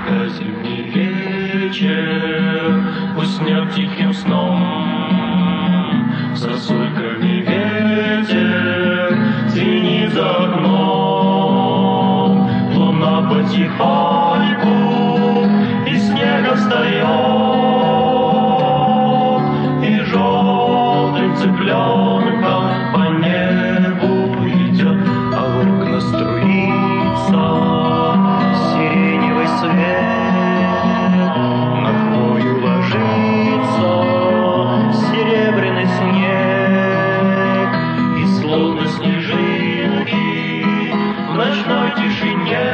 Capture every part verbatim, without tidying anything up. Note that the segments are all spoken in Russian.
Пока зимний вечер уснет тихим сном, сосульками ветер звенит за окном. Луна потихоньку из снега встает, и желтым цыпленком по небу идет, а в окна струится сиреневый свет, на хвою ложится серебряный снег, и словно снежинки в ночной тишине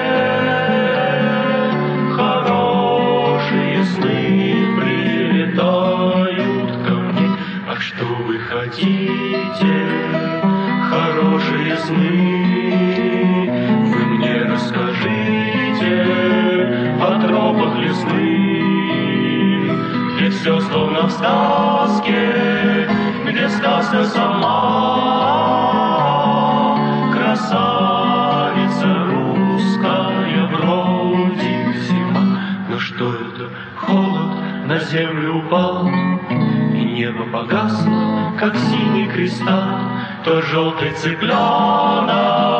хорошие сны прилетают ко мне. А что вы хотите, хорошие сны? Вы мне расскажите о тропах лесных, где все словно в сказке, где сказка сама. Красавица русская, вроде зима, но что это? Холод на землю упал, и небо погасло, как синий кристалл. То желтый цыпленок